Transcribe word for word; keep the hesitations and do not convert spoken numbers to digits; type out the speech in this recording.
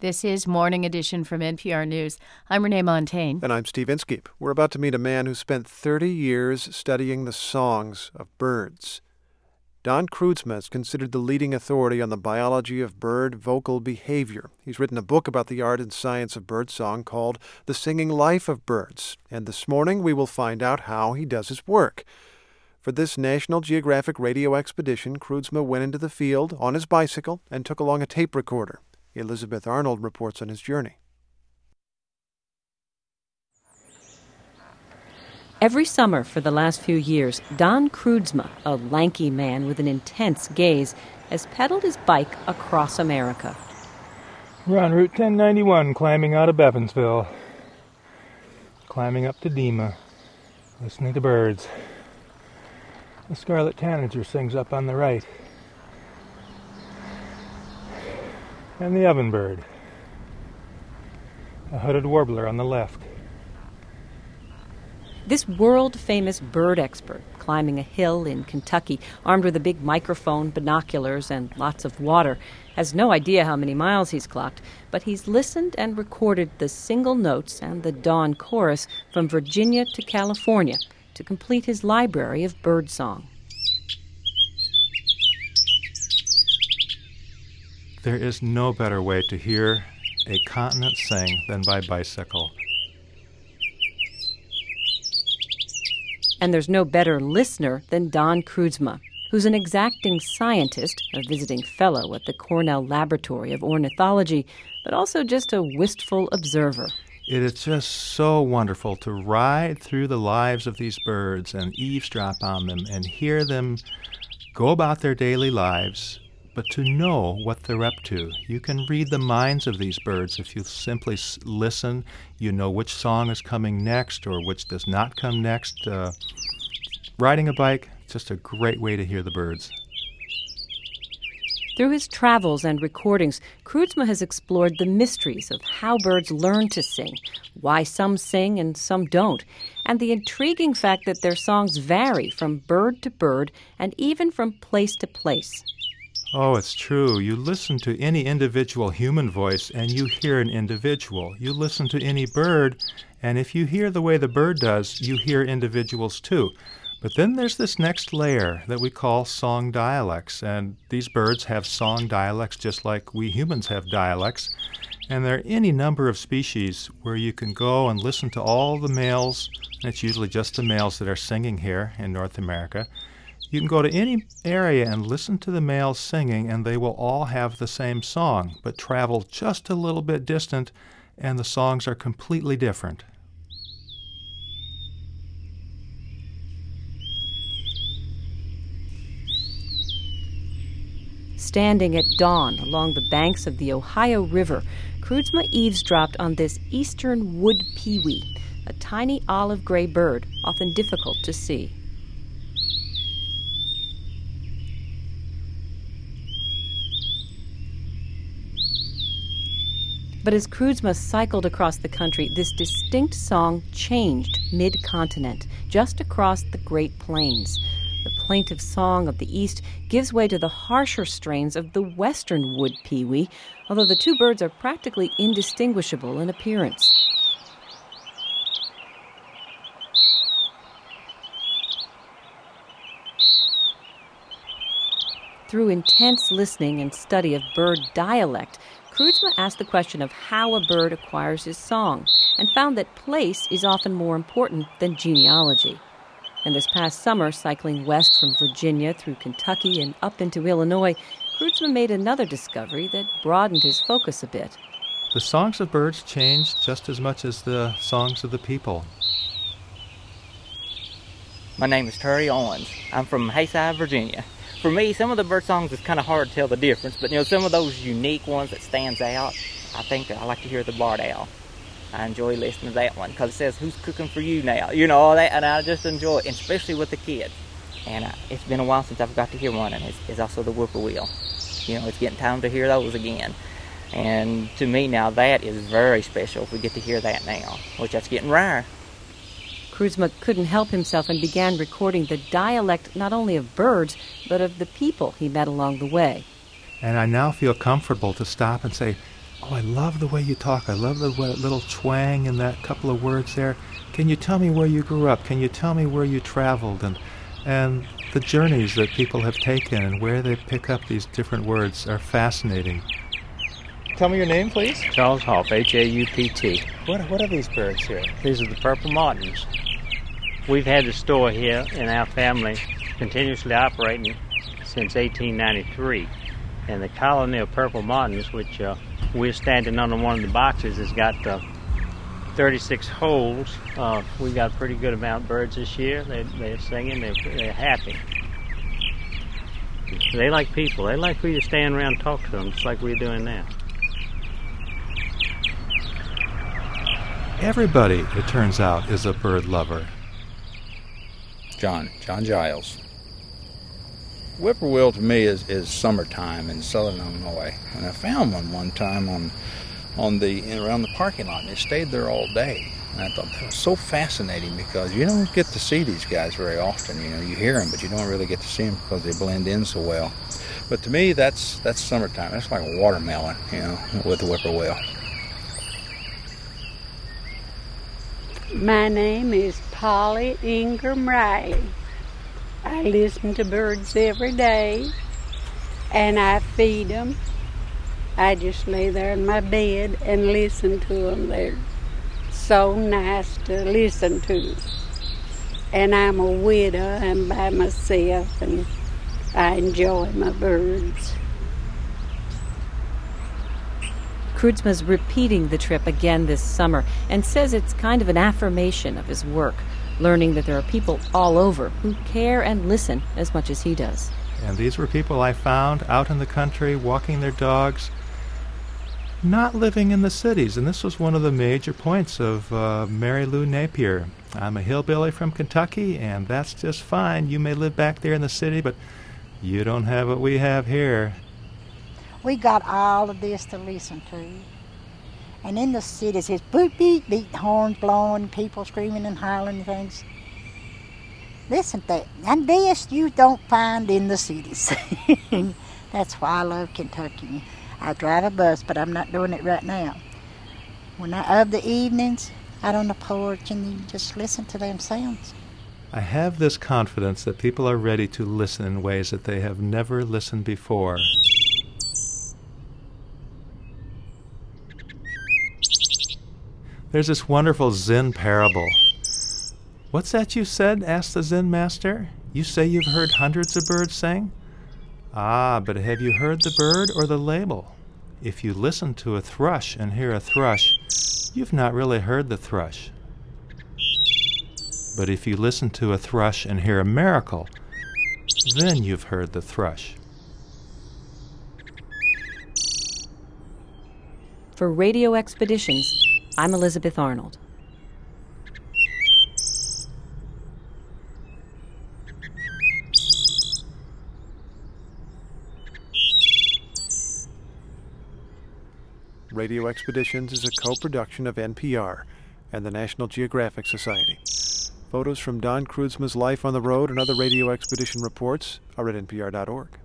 This is Morning Edition from N P R News. I'm Renee Montaigne. And I'm Steve Inskeep. We're about to meet a man who spent thirty years studying the songs of birds. Don Kroodsma is considered the leading authority on the biology of bird vocal behavior. He's written a book about the art and science of birdsong called The Singing Life of Birds. And this morning we will find out how he does his work. For this National Geographic radio expedition, Kroodsma went into the field on his bicycle and took along a tape recorder. Elizabeth Arnold reports on his journey. Every summer for the last few years, Don Kroodsma, a lanky man with an intense gaze, has pedaled his bike across America. We're on Route ten ninety-one, climbing out of Evansville, climbing up to Dima, listening to birds. The scarlet tanager sings up on the right, and the ovenbird, a hooded warbler on the left. This world-famous bird expert, climbing a hill in Kentucky, armed with a big microphone, binoculars, and lots of water, has no idea how many miles he's clocked, but he's listened and recorded the single notes and the dawn chorus from Virginia to California to complete his library of birdsong. There is no better way to hear a continent sing than by bicycle. And there's no better listener than Don Kroodsma, who's an exacting scientist, a visiting fellow at the Cornell Laboratory of Ornithology, but also just a wistful observer. It is just so wonderful to ride through the lives of these birds and eavesdrop on them and hear them go about their daily lives, but to know what they're up to. You can read the minds of these birds if you simply listen. You know which song is coming next or which does not come next. Uh, riding a bike, just a great way to hear the birds. Through his travels and recordings, Kroodsma has explored the mysteries of how birds learn to sing, why some sing and some don't, and the intriguing fact that their songs vary from bird to bird and even from place to place. Oh, it's true. You listen to any individual human voice and you hear an individual. You listen to any bird, and if you hear the way the bird does, you hear individuals too. But then there's this next layer that we call song dialects, and these birds have song dialects just like we humans have dialects. And there are any number of species where you can go and listen to all the males, and it's usually just the males that are singing here in North America. You can go to any area and listen to the males singing, and they will all have the same song, but travel just a little bit distant, and the songs are completely different. Standing at dawn along the banks of the Ohio River, Kroodsma eavesdropped on this eastern wood pewee, a tiny olive-gray bird, often difficult to see. But as Kroodsma cycled across the country, this distinct song changed mid-continent, just across the Great Plains. The plaintive song of the east gives way to the harsher strains of the western wood pewee, although the two birds are practically indistinguishable in appearance. Through intense listening and study of bird dialect, Kroodsma asked the question of how a bird acquires his song and found that place is often more important than genealogy. And this past summer, cycling west from Virginia through Kentucky and up into Illinois, Kroodsma made another discovery that broadened his focus a bit. The songs of birds change just as much as the songs of the people. My name is Terry Owens. I'm from Hayside, Virginia. For me, some of the bird songs is kind of hard to tell the difference, but you know, some of those unique ones that stands out, I think I like to hear the barred owl. I enjoy listening to that one because it says, "Who's cooking for you now?" You know, all that, and I just enjoy it, especially with the kids. And uh, it's been a while since I've got to hear one, and it's, it's also the whippoorwill. You know, it's getting time to hear those again. And to me now, that is very special if we get to hear that now, which that's getting rare. Kroodsma couldn't help himself and began recording the dialect not only of birds, but of the people he met along the way. And I now feel comfortable to stop and say, Oh, I love the way you talk. I love the way, little twang in that couple of words there. Can you tell me where you grew up? Can you tell me where you traveled and and the journeys that people have taken and where they pick up these different words are fascinating. Tell me your name, please. Charles Haupt, H A U P T. What, what are these birds here? These are the purple martins. We've had the store here in our family continuously operating since eighteen ninety-three. And the colony of purple martins, which uh, we're standing under one of the boxes, has got uh, thirty-six holes. Uh, we got a pretty good amount of birds this year. They, they're singing, they're, they're happy. They like people. They like for you to stand around and talk to them, just like we're doing now. Everybody, it turns out, is a bird lover. John, John Giles. Whippoorwill to me is, is summertime in southern Illinois. And I found one one time on on the around the parking lot, and they stayed there all day. And I thought that was so fascinating because you don't get to see these guys very often. You know, you hear them, but you don't really get to see them because they blend in so well. But to me, that's that's summertime. That's like a watermelon, you know, with the whippoorwill. My name is Polly Ingram Riley. I listen to birds every day, and I feed them. I just lay there in my bed and listen to them. They're so nice to listen to. And I'm a widow. I'm by myself, and I enjoy my birds. Kreutzma's repeating the trip again this summer and says it's kind of an affirmation of his work, learning that there are people all over who care and listen as much as he does. And these were people I found out in the country, walking their dogs, not living in the cities. And this was one of the major points of uh, Mary Lou Napier. I'm a hillbilly from Kentucky, and that's just fine. You may live back there in the city, but you don't have what we have here. We got all of this to listen to. And in the cities, it's boot, beat, beat, horns blowing, people screaming and hollering and things. Listen to that. And this you don't find in the cities. That's why I love Kentucky. I drive a bus, but I'm not doing it right now. When I, of the evenings, out on the porch, and you just listen to them sounds. I have this confidence that people are ready to listen in ways that they have never listened before. There's this wonderful Zen parable. What's that you said? Asked the Zen master. You say you've heard hundreds of birds sing? Ah, but have you heard the bird or the label? If you listen to a thrush and hear a thrush, you've not really heard the thrush. But if you listen to a thrush and hear a miracle, then you've heard the thrush. For Radio Expeditions, I'm Elizabeth Arnold. Radio Expeditions is a co-production of N P R and the National Geographic Society. Photos from Don Kreutzma's life on the road and other radio expedition reports are at N P R dot org.